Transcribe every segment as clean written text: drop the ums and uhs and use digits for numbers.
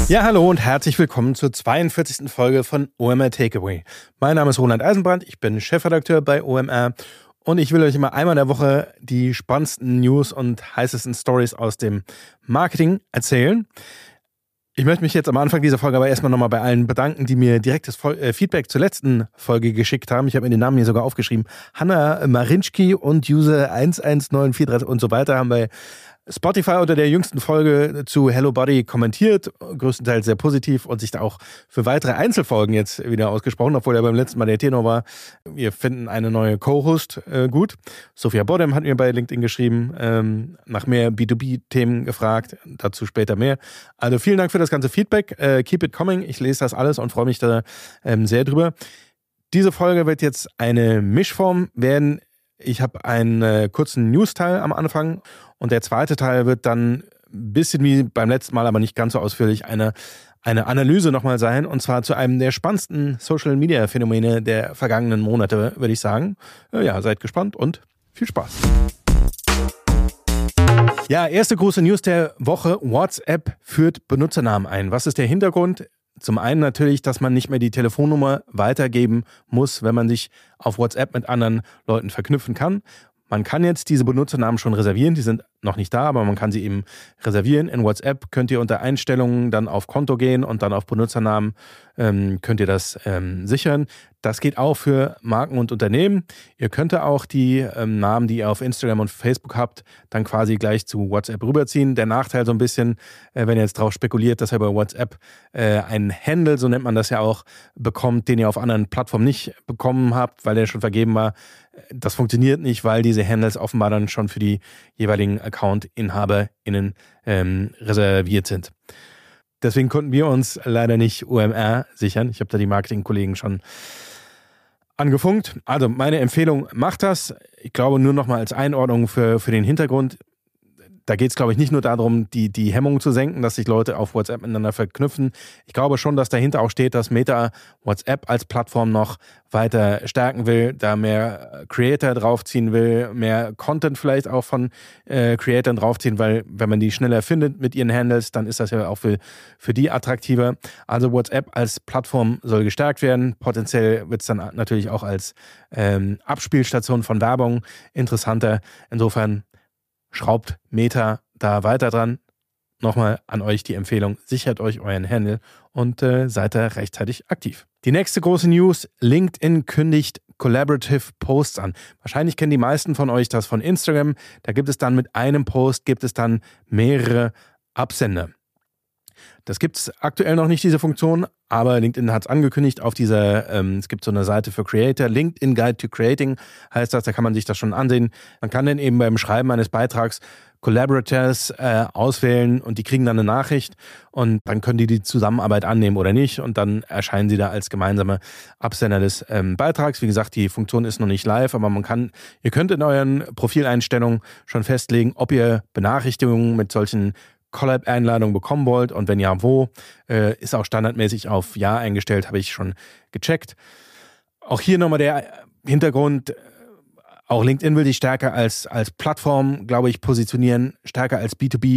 Ja, hallo und herzlich willkommen zur 42. Folge von OMR Takeaway. Mein Name ist Roland Eisenbrand, ich bin Chefredakteur bei OMR und ich will euch immer einmal in der Woche die spannendsten News und heißesten Stories aus dem Marketing erzählen. Ich möchte mich jetzt am Anfang dieser Folge aber erstmal nochmal bei allen bedanken, die mir direktes Feedback zur letzten Folge geschickt haben. Ich habe mir den Namen hier sogar aufgeschrieben. Hanna Marinczki und User 11943 und so weiter haben bei Spotify unter der jüngsten Folge zu Hello Buddy kommentiert, größtenteils sehr positiv und sich da auch für weitere Einzelfolgen jetzt wieder ausgesprochen, obwohl er beim letzten Mal der Tenor war. Wir finden eine neue Co-Host gut. Sophia Bodem hat mir bei LinkedIn geschrieben, nach mehr B2B-Themen gefragt, dazu später mehr. Also vielen Dank für das ganze Feedback. Keep it coming. Ich lese das alles und freue mich da sehr drüber. Diese Folge wird jetzt eine Mischform werden. Ich habe einen kurzen News-Teil am Anfang und der zweite Teil wird dann ein bisschen wie beim letzten Mal, aber nicht ganz so ausführlich, eine Analyse nochmal sein und zwar zu einem der spannendsten Social-Media-Phänomene der vergangenen Monate, würde ich sagen. Ja, seid gespannt und viel Spaß. Ja, erste große News der Woche. WhatsApp führt Benutzernamen ein. Was ist der Hintergrund? Zum einen natürlich, dass man nicht mehr die Telefonnummer weitergeben muss, wenn man sich auf WhatsApp mit anderen Leuten verknüpfen kann. Man kann jetzt diese Benutzernamen schon reservieren, die sind noch nicht da, aber man kann sie eben reservieren. In WhatsApp könnt ihr unter Einstellungen dann auf Konto gehen und dann auf Benutzernamen könnt ihr das sichern. Das geht auch für Marken und Unternehmen. Ihr könnt auch die Namen, die ihr auf Instagram und Facebook habt, dann quasi gleich zu WhatsApp rüberziehen. Der Nachteil so ein bisschen, wenn ihr jetzt darauf spekuliert, dass ihr bei WhatsApp einen Handle, so nennt man das ja auch, bekommt, den ihr auf anderen Plattformen nicht bekommen habt, weil der schon vergeben war. Das funktioniert nicht, weil diese Handles offenbar dann schon für die jeweiligen Account-InhaberInnen reserviert sind. Deswegen konnten wir uns leider nicht OMR sichern. Ich habe da die Marketingkollegen schon angefunkt. Also meine Empfehlung, macht das. Ich glaube nur nochmal als Einordnung für den Hintergrund. Da geht es, glaube ich, nicht nur darum, die Hemmungen zu senken, dass sich Leute auf WhatsApp miteinander verknüpfen. Ich glaube schon, dass dahinter auch steht, dass Meta WhatsApp als Plattform noch weiter stärken will, da mehr Creator draufziehen will, mehr Content vielleicht auch von Creatoren draufziehen, weil wenn man die schneller findet mit ihren Handles, dann ist das ja auch für die attraktiver. Also WhatsApp als Plattform soll gestärkt werden. Potenziell wird es dann natürlich auch als Abspielstation von Werbung interessanter. Insofern schraubt Meta da weiter dran. Nochmal an euch die Empfehlung, sichert euch euren Handle und seid da rechtzeitig aktiv. Die nächste große News, LinkedIn kündigt Collaborative Posts an. Wahrscheinlich kennen die meisten von euch das von Instagram. Da gibt es dann mit einem Post, mehrere Absender. Das gibt es aktuell noch nicht, diese Funktion, aber LinkedIn hat es angekündigt auf dieser, es gibt so eine Seite für Creator, LinkedIn Guide to Creating heißt das, da kann man sich das schon ansehen. Man kann dann eben beim Schreiben eines Beitrags Collaborators auswählen und die kriegen dann eine Nachricht und dann können die Zusammenarbeit annehmen oder nicht und dann erscheinen sie da als gemeinsame Absender des Beitrags. Wie gesagt, die Funktion ist noch nicht live, aber ihr könnt in euren Profileinstellungen schon festlegen, ob ihr Benachrichtigungen mit solchen Collab-Einladung bekommen wollt und wenn ja, wo, ist auch standardmäßig auf Ja eingestellt, habe ich schon gecheckt. Auch hier nochmal der Hintergrund, auch LinkedIn will sich stärker als Plattform, glaube ich, positionieren, stärker als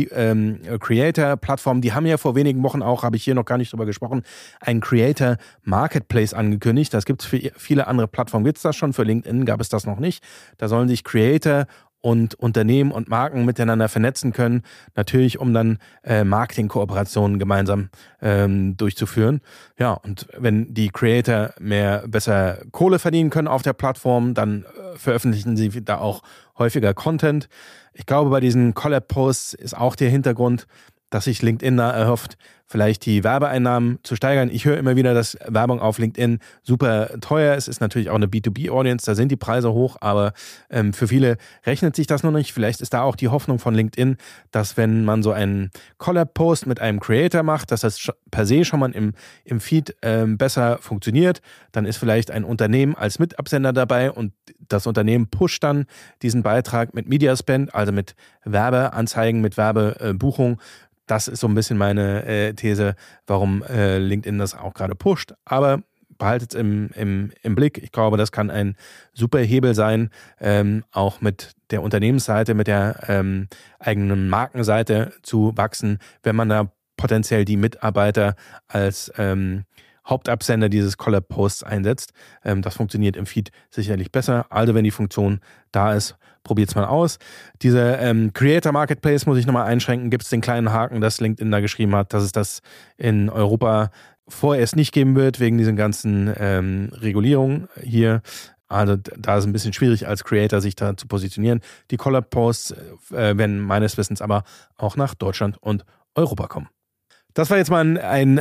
B2B-Creator-Plattform. Die haben ja vor wenigen Wochen auch, habe ich hier noch gar nicht drüber gesprochen, einen Creator-Marketplace angekündigt. Das gibt es für viele andere Plattformen, gibt es das schon, für LinkedIn gab es das noch nicht. Da sollen sich Creator und Unternehmen und Marken miteinander vernetzen können, natürlich um dann Marketing-Kooperationen gemeinsam durchzuführen. Ja, und wenn die Creator besser Kohle verdienen können auf der Plattform, dann veröffentlichen sie da auch häufiger Content. Ich glaube, bei diesen Collab-Posts ist auch der Hintergrund, dass sich LinkedIn da erhofft, vielleicht die Werbeeinnahmen zu steigern. Ich höre immer wieder, dass Werbung auf LinkedIn super teuer ist. Es ist natürlich auch eine B2B-Audience, da sind die Preise hoch, aber für viele rechnet sich das noch nicht. Vielleicht ist da auch die Hoffnung von LinkedIn, dass wenn man so einen Collab-Post mit einem Creator macht, dass das per se schon mal im Feed besser funktioniert. Dann ist vielleicht ein Unternehmen als Mitabsender dabei und das Unternehmen pusht dann diesen Beitrag mit Media Spend, also mit Werbeanzeigen, mit Werbebuchung. Das ist so ein bisschen meine These, warum LinkedIn das auch gerade pusht. Aber behaltet es im Blick. Ich glaube, das kann ein super Hebel sein, auch mit der Unternehmensseite, mit der eigenen Markenseite zu wachsen, wenn man da potenziell die Mitarbeiter als Hauptabsender dieses Collab-Posts einsetzt. Das funktioniert im Feed sicherlich besser. Also wenn die Funktion da ist, probiert es mal aus. Diese Creator Marketplace muss ich nochmal einschränken. Gibt es den kleinen Haken, dass LinkedIn da geschrieben hat, dass es das in Europa vorerst nicht geben wird, wegen diesen ganzen Regulierungen hier. Also da ist es ein bisschen schwierig als Creator, sich da zu positionieren. Die Collab-Posts werden meines Wissens aber auch nach Deutschland und Europa kommen. Das war jetzt mal ein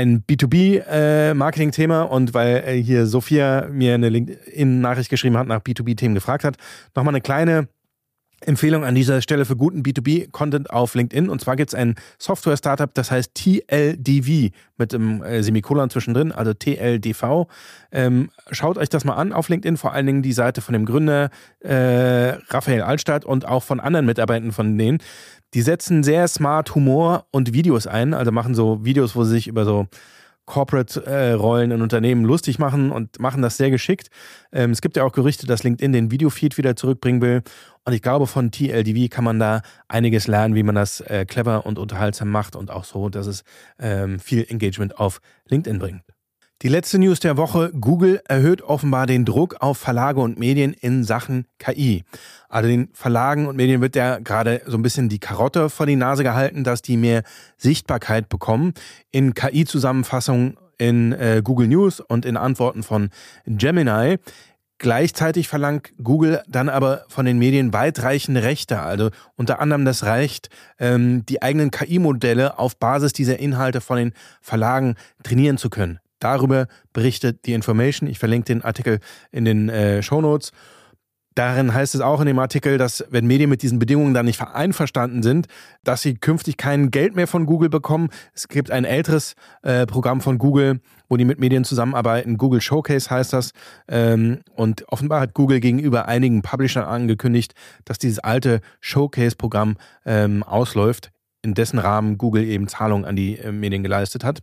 B2B-Marketing-Thema und weil hier Sophia mir eine LinkedIn-Nachricht geschrieben hat, nach B2B-Themen gefragt hat, nochmal eine kleine Empfehlung an dieser Stelle für guten B2B-Content auf LinkedIn. Und zwar gibt es ein Software-Startup, das heißt TLDV mit einem Semikolon zwischendrin, also TLDV. Schaut euch das mal an auf LinkedIn, vor allen Dingen die Seite von dem Gründer Raphael Altstadt und auch von anderen Mitarbeitern von denen. Die setzen sehr smart Humor und Videos ein, also machen so Videos, wo sie sich über so Corporate-Rollen in Unternehmen lustig machen und machen das sehr geschickt. Es gibt ja auch Gerüchte, dass LinkedIn den Videofeed wieder zurückbringen will. Und ich glaube, von TLDV kann man da einiges lernen, wie man das clever und unterhaltsam macht und auch so, dass es viel Engagement auf LinkedIn bringt. Die letzte News der Woche: Google erhöht offenbar den Druck auf Verlage und Medien in Sachen KI. Also den Verlagen und Medien wird ja gerade so ein bisschen die Karotte vor die Nase gehalten, dass die mehr Sichtbarkeit bekommen. In KI-Zusammenfassungen in Google News und in Antworten von Gemini. Gleichzeitig verlangt Google dann aber von den Medien weitreichende Rechte, also unter anderem das Recht, die eigenen KI-Modelle auf Basis dieser Inhalte von den Verlagen trainieren zu können. Darüber berichtet The Information. Ich verlinke den Artikel in den Shownotes. Darin heißt es auch in dem Artikel, dass wenn Medien mit diesen Bedingungen dann nicht einverstanden sind, dass sie künftig kein Geld mehr von Google bekommen. Es gibt ein älteres Programm von Google, wo die mit Medien zusammenarbeiten. Google Showcase heißt das. Und offenbar hat Google gegenüber einigen Publishern angekündigt, dass dieses alte Showcase-Programm ausläuft, in dessen Rahmen Google eben Zahlungen an die Medien geleistet hat.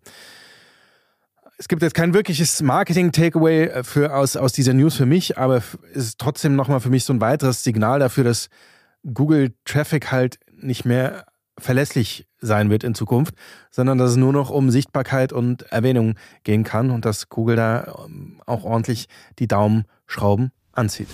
Es gibt jetzt kein wirkliches Marketing-Takeaway aus dieser News für mich, aber es ist trotzdem nochmal für mich so ein weiteres Signal dafür, dass Google-Traffic halt nicht mehr verlässlich sein wird in Zukunft, sondern dass es nur noch um Sichtbarkeit und Erwähnung gehen kann und dass Google da auch ordentlich die Daumenschrauben anzieht.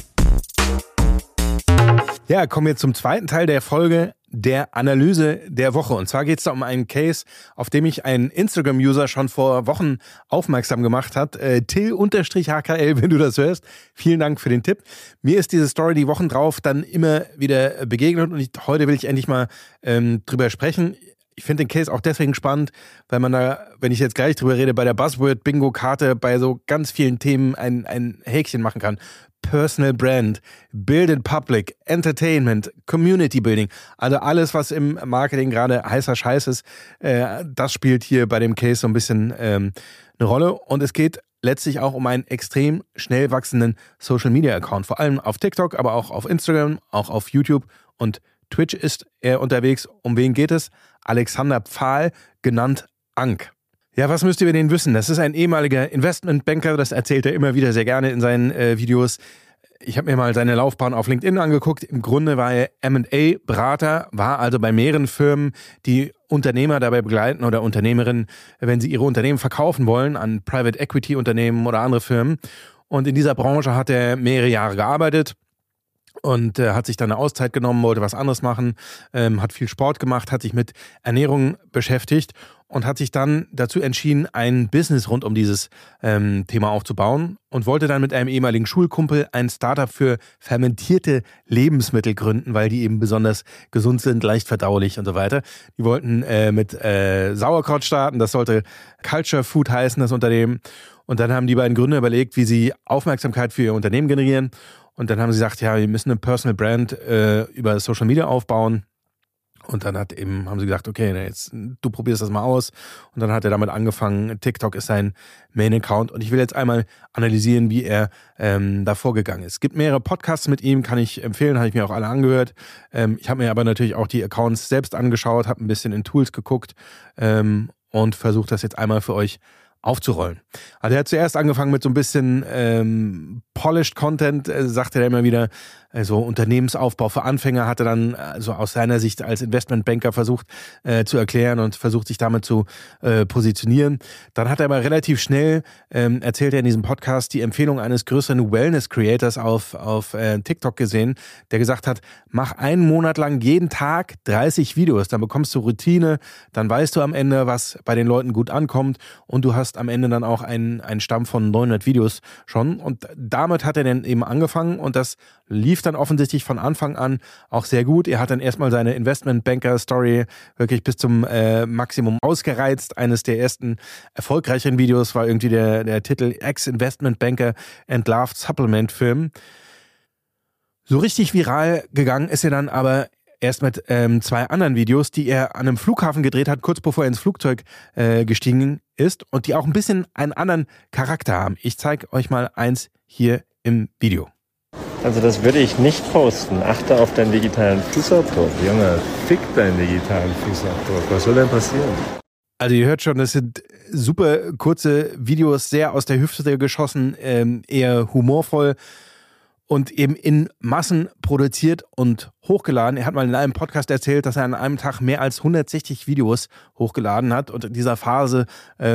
Ja, kommen wir zum zweiten Teil der Folge, der Analyse der Woche. Und zwar geht es da um einen Case, auf dem mich ein Instagram-User schon vor Wochen aufmerksam gemacht hat. Till_HKL, wenn du das hörst. Vielen Dank für den Tipp. Mir ist diese Story die Wochen drauf dann immer wieder begegnet und heute will ich endlich mal drüber sprechen. Ich finde den Case auch deswegen spannend, weil man da, wenn ich jetzt gleich drüber rede, bei der Buzzword-Bingo-Karte bei so ganz vielen Themen ein Häkchen machen kann. Personal Brand, Build in Public, Entertainment, Community Building, also alles, was im Marketing gerade heißer Scheiß ist, das spielt hier bei dem Case so ein bisschen eine Rolle. Und es geht letztlich auch um einen extrem schnell wachsenden Social-Media-Account, vor allem auf TikTok, aber auch auf Instagram, auch auf YouTube und Twitch ist er unterwegs. Um wen geht es? Alexander Pfahl, genannt Ank. Ja, was müsst ihr über den wissen? Das ist ein ehemaliger Investmentbanker, das erzählt er immer wieder sehr gerne in seinen Videos. Ich habe mir mal seine Laufbahn auf LinkedIn angeguckt. Im Grunde war er M&A-Berater, war also bei mehreren Firmen, die Unternehmer dabei begleiten oder Unternehmerinnen, wenn sie ihre Unternehmen verkaufen wollen an Private-Equity-Unternehmen oder andere Firmen. Und in dieser Branche hat er mehrere Jahre gearbeitet. Und hat sich dann eine Auszeit genommen, wollte was anderes machen, hat viel Sport gemacht, hat sich mit Ernährung beschäftigt und hat sich dann dazu entschieden, ein Business rund um dieses Thema aufzubauen und wollte dann mit einem ehemaligen Schulkumpel ein Startup für fermentierte Lebensmittel gründen, weil die eben besonders gesund sind, leicht verdaulich und so weiter. Die wollten mit Sauerkraut starten, das sollte Culture Food heißen, das Unternehmen. Und dann haben die beiden Gründer überlegt, wie sie Aufmerksamkeit für ihr Unternehmen generieren. Und dann haben sie gesagt, ja, wir müssen eine Personal Brand über Social Media aufbauen. Und dann haben sie gesagt, okay, jetzt du probierst das mal aus. Und dann hat er damit angefangen. TikTok ist sein Main-Account. Und ich will jetzt einmal analysieren, wie er da vorgegangen ist. Es gibt mehrere Podcasts mit ihm, kann ich empfehlen, habe ich mir auch alle angehört. Ich habe mir aber natürlich auch die Accounts selbst angeschaut, habe ein bisschen in Tools geguckt und versuche das jetzt einmal für euch aufzurollen. Also er hat zuerst angefangen mit so ein bisschen polished Content, sagte er immer wieder, also Unternehmensaufbau für Anfänger, hatte dann also aus seiner Sicht als Investmentbanker versucht zu erklären und versucht sich damit zu positionieren. Dann hat er aber relativ schnell, erzählt er in diesem Podcast, die Empfehlung eines größeren Wellness-Creators auf TikTok gesehen, der gesagt hat, mach einen Monat lang jeden Tag 30 Videos, dann bekommst du Routine, dann weißt du am Ende, was bei den Leuten gut ankommt und du hast am Ende dann auch einen Stamm von 900 Videos schon. Und damit hat er dann eben angefangen und das lief dann offensichtlich von Anfang an auch sehr gut. Er hat dann erstmal seine Investmentbanker-Story wirklich bis zum Maximum ausgereizt. Eines der ersten erfolgreichen Videos war irgendwie der Titel Ex-Investmentbanker Entlarved Supplement Film. So richtig viral gegangen ist er dann aber erst mit 2 anderen Videos, die er an einem Flughafen gedreht hat, kurz bevor er ins Flugzeug gestiegen ist und die auch ein bisschen einen anderen Charakter haben. Ich zeige euch mal eins hier im Video. Also das würde ich nicht posten. Achte auf deinen digitalen Fußabdruck. Junge, fick deinen digitalen Fußabdruck. Was soll denn passieren? Also ihr hört schon, das sind super kurze Videos, sehr aus der Hüfte geschossen, eher humorvoll und eben in Massen produziert und hochgeladen. Er hat mal in einem Podcast erzählt, dass er an einem Tag mehr als 160 Videos hochgeladen hat und in dieser Phase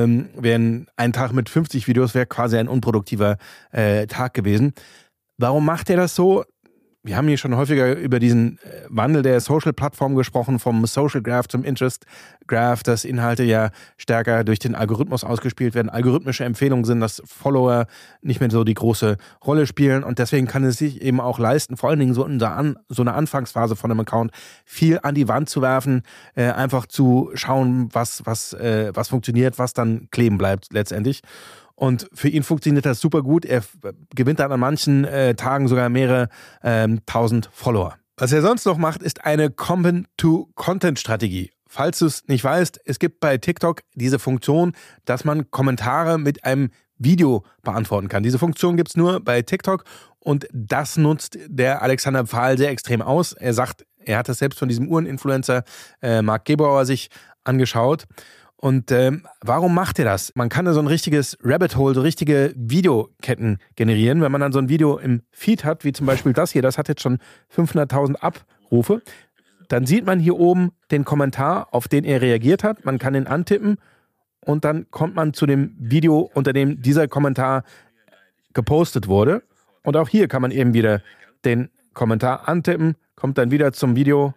wären ein Tag mit 50 Videos wäre quasi ein unproduktiver Tag gewesen. Warum macht er das so? Wir haben hier schon häufiger über diesen Wandel der Social-Plattform gesprochen, vom Social Graph zum Interest Graph, dass Inhalte ja stärker durch den Algorithmus ausgespielt werden. Algorithmische Empfehlungen sind, dass Follower nicht mehr so die große Rolle spielen und deswegen kann es sich eben auch leisten, vor allen Dingen so in so einer Anfangsphase von einem Account viel an die Wand zu werfen, einfach zu schauen, was funktioniert, was dann kleben bleibt letztendlich. Und für ihn funktioniert das super gut. Er gewinnt dann an manchen Tagen sogar mehrere 1000 Follower. Was er sonst noch macht, ist eine Content-to-Content-Strategie. Falls du es nicht weißt, es gibt bei TikTok diese Funktion, dass man Kommentare mit einem Video beantworten kann. Diese Funktion gibt es nur bei TikTok und das nutzt der Alexander Pfahl sehr extrem aus. Er sagt, er hat das selbst von diesem Uhreninfluencer Mark Gebauer sich angeschaut. Und warum macht er das? Man kann da so ein richtiges Rabbit Hole, so richtige Videoketten generieren. Wenn man dann so ein Video im Feed hat, wie zum Beispiel das hier, das hat jetzt schon 500.000 Abrufe, dann sieht man hier oben den Kommentar, auf den er reagiert hat. Man kann ihn antippen und dann kommt man zu dem Video, unter dem dieser Kommentar gepostet wurde. Und auch hier kann man eben wieder den Kommentar antippen, kommt dann wieder zum Video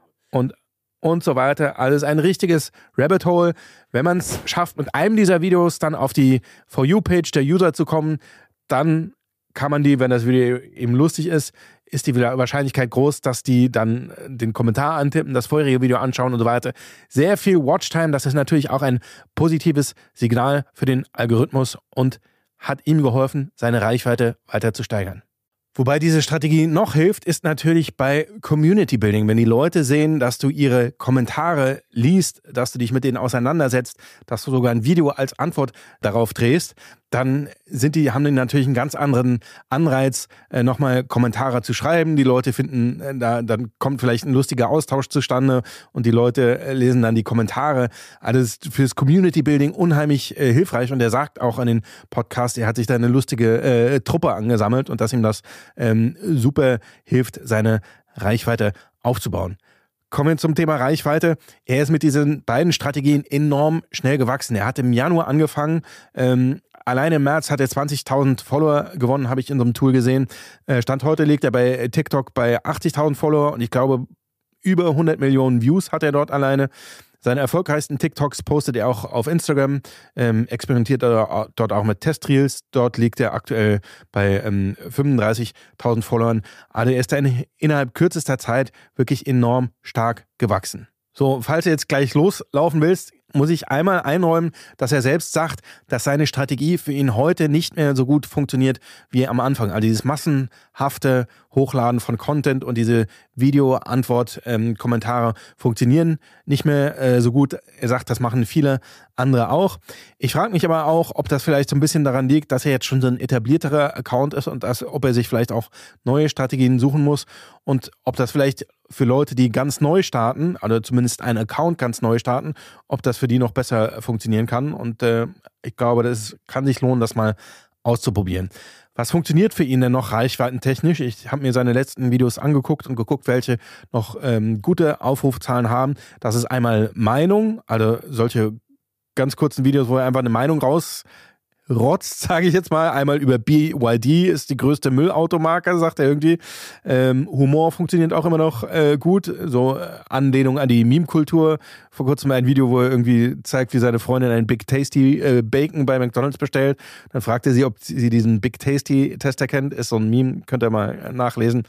und so weiter. Also ein richtiges Rabbit Hole. Wenn man es schafft, mit einem dieser Videos dann auf die For You-Page der User zu kommen, dann kann man die, wenn das Video eben lustig ist die Wahrscheinlichkeit groß, dass die dann den Kommentar antippen, das vorherige Video anschauen und so weiter. Sehr viel Watchtime, das ist natürlich auch ein positives Signal für den Algorithmus und hat ihm geholfen, seine Reichweite weiter zu steigern. Wobei diese Strategie noch hilft, ist natürlich bei Community Building. Wenn die Leute sehen, dass du ihre Kommentare liest, dass du dich mit denen auseinandersetzt, dass du sogar ein Video als Antwort darauf drehst, dann haben die natürlich einen ganz anderen Anreiz, nochmal Kommentare zu schreiben. Die Leute finden, dann kommt vielleicht ein lustiger Austausch zustande und die Leute lesen dann die Kommentare. Alles fürs Community Building unheimlich hilfreich. Und er sagt auch an den Podcast, er hat sich da eine lustige Truppe angesammelt und dass ihm das super hilft, seine Reichweite aufzubauen. Kommen wir zum Thema Reichweite. Er ist mit diesen beiden Strategien enorm schnell gewachsen. Er hat im Januar angefangen. Alleine im März hat er 20.000 Follower gewonnen, habe ich in so einem Tool gesehen. Stand heute liegt er bei TikTok bei 80.000 Follower und ich glaube, über 100 Millionen Views hat er dort alleine. Seine erfolgreichsten TikToks postet er auch auf Instagram, experimentiert er dort auch mit Testreels. Dort liegt er aktuell bei 35.000 Followern. Also er ist dann innerhalb kürzester Zeit wirklich enorm stark gewachsen. So, falls du jetzt gleich loslaufen willst, muss ich einmal einräumen, dass er selbst sagt, dass seine Strategie für ihn heute nicht mehr so gut funktioniert wie am Anfang. Also dieses massenhafte Hochladen von Content und diese Video-Antwort-Kommentare funktionieren nicht mehr so gut. Er sagt, das machen viele andere auch. Ich frage mich aber auch, ob das vielleicht so ein bisschen daran liegt, dass er jetzt schon so ein etablierterer Account ist und ob er sich vielleicht auch neue Strategien suchen muss und ob das vielleicht für Leute, die ganz neu starten, oder zumindest einen Account ganz neu starten, ob das für die noch besser funktionieren kann. Und ich glaube, das kann sich lohnen, das mal auszuprobieren. Was funktioniert für ihn denn noch reichweitentechnisch? Ich habe mir seine letzten Videos angeguckt und geguckt, welche noch gute Aufrufzahlen haben. Das ist einmal Meinung, also solche ganz kurzen Videos, wo er einfach eine Meinung rausrotzt, sage ich jetzt mal. Einmal über BYD, ist die größte Müllautomarke, sagt er irgendwie. Humor funktioniert auch immer noch gut. So Anlehnung an die Meme-Kultur. Vor kurzem ein Video, wo er irgendwie zeigt, wie seine Freundin einen Big Tasty Bacon bei McDonald's bestellt. Dann fragt er sie, ob sie diesen Big Tasty Tester kennt. Ist so ein Meme, könnt ihr mal nachlesen.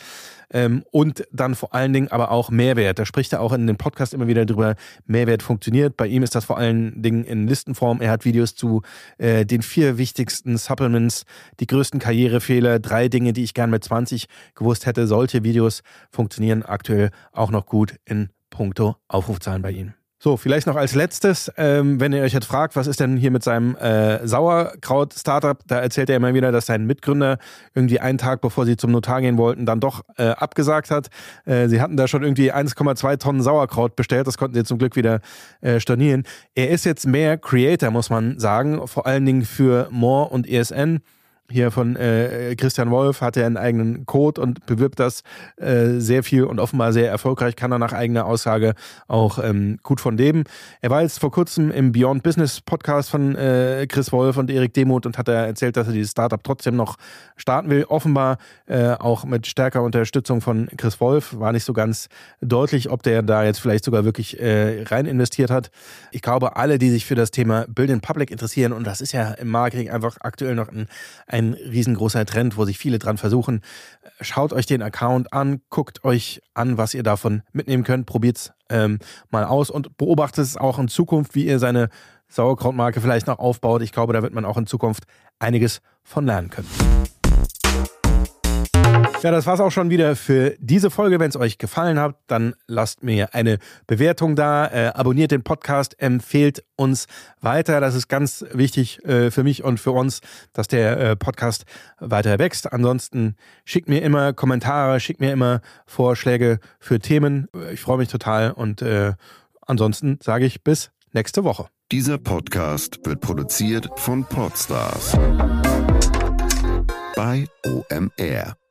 Und dann vor allen Dingen aber auch Mehrwert. Da spricht er auch in dem Podcast immer wieder drüber, Mehrwert funktioniert. Bei ihm ist das vor allen Dingen in Listenform. Er hat Videos zu den 4 wichtigsten Supplements, die größten Karrierefehler, 3 Dinge, die ich gern mit 20 gewusst hätte. Solche Videos funktionieren aktuell auch noch gut in puncto Aufrufzahlen bei ihm. So, vielleicht noch als letztes, wenn ihr euch jetzt fragt, was ist denn hier mit seinem Sauerkraut-Startup, da erzählt er immer wieder, dass sein Mitgründer irgendwie einen Tag, bevor sie zum Notar gehen wollten, dann doch abgesagt hat. Sie hatten da schon irgendwie 1,2 Tonnen Sauerkraut bestellt, das konnten sie zum Glück wieder stornieren. Er ist jetzt mehr Creator, muss man sagen, vor allen Dingen für More und ESN. Hier von Christian Wolf hat er einen eigenen Code und bewirbt das sehr viel und offenbar sehr erfolgreich, kann er nach eigener Aussage auch gut von leben. Er war jetzt vor kurzem im Beyond Business Podcast von Chris Wolf und Erik Demuth und hat erzählt, dass er dieses Startup trotzdem noch starten will. Offenbar auch mit stärker Unterstützung von Chris Wolf. War nicht so ganz deutlich, ob der da jetzt vielleicht sogar wirklich rein investiert hat. Ich glaube, alle, die sich für das Thema Build in Public interessieren, und das ist ja im Marketing einfach aktuell noch ein riesengroßer Trend, wo sich viele dran versuchen. Schaut euch den Account an, guckt euch an, was ihr davon mitnehmen könnt, probiert es mal aus und beobachtet es auch in Zukunft, wie ihr seine Sauerkrautmarke vielleicht noch aufbaut. Ich glaube, da wird man auch in Zukunft einiges von lernen können. Ja, das war's auch schon wieder für diese Folge. Wenn es euch gefallen hat, dann lasst mir eine Bewertung da, abonniert den Podcast, empfehlt uns weiter. Das ist ganz wichtig für mich und für uns, dass der Podcast weiter wächst. Ansonsten schickt mir immer Kommentare, schickt mir immer Vorschläge für Themen. Ich freue mich total und ansonsten sage ich bis nächste Woche. Dieser Podcast wird produziert von Podstars bei OMR.